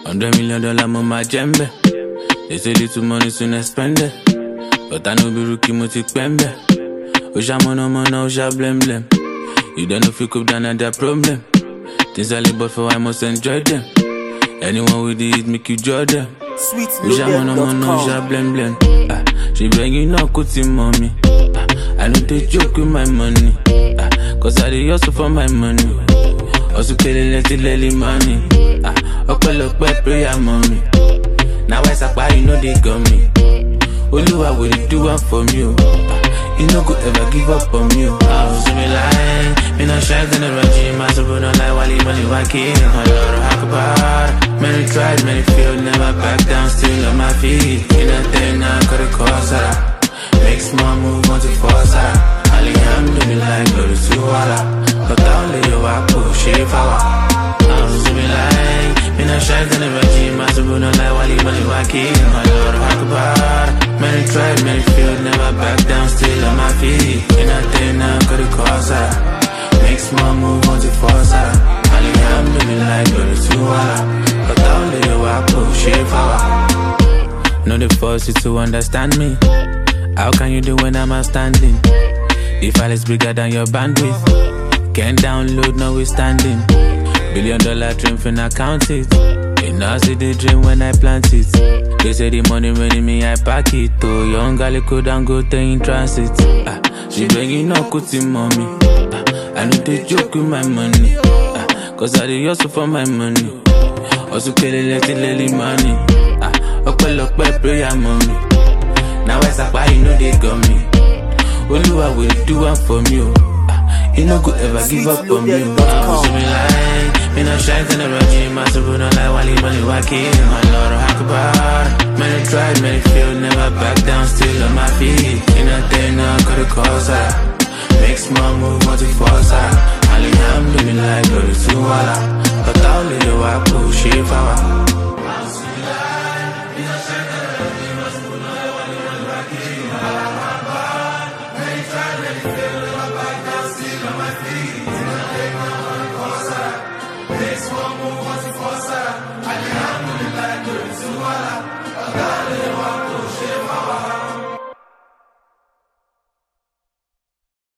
$100 on my jembe. They say little money soon I spend it. But I know be rookie muti pembe. Osha mono mono, osha blem blem. You don't know if you could down at that problem. Things I live but for I must enjoy them. Anyone with it make you judge them. Osha mono mono, osha blem blem. She begging no kuti mommy. I don't take joke with my money. Cause I dey hustle for my money. Also killing let money. Up prayer mommy. Now I sapa you know they got me. Oluwa will do one for me. You no go ever give up on me. I was me lying. Me no shy in the regime. I suppose no lie while he money walking. Allah Akbar. Many tried, many failed, never back down, still on my feet. In a day now, cut a course. Make small move, want to force. Alhamdulillah, glory to Allah. But down lay your walk, push it forward. I was me lying. Me no shy in the regime. I suppose no lie while he money walking. Allah Akbar. Many tried, many failed, never back down, still on my feet. In a day now, cut a course. Make small move, want to force. Alhamdulillah, glory to Allah. But down lay your walk, push it forward. No they force you to understand me. How can you do when I'm outstanding? If I is bigger than your bandwidth, can't download notwithstanding. $1 billion dream finna count it. And now see the dream when I plant it. They say the money running me, I pack it. Oh, young girl could and go in transit. She begging no kuti mommy. I know they joke with my money. Cause I dey hustle for my money. Also killing let money. Up prayer mommy. Now I sapa you know they got me. Oluwa will do one for me. You no go ever give up on me. I was me lying. Me no shy in the regime. I suppose no lie while he money walking. Allah Akbar. Many tried, many failed, never back down, still on my feet. In a day now, cut a course. Make small move, want to force. Alhamdulillah, glory to Allah. But I'll lay your walk, push it forward. Alhamdulillah, glory to Allah.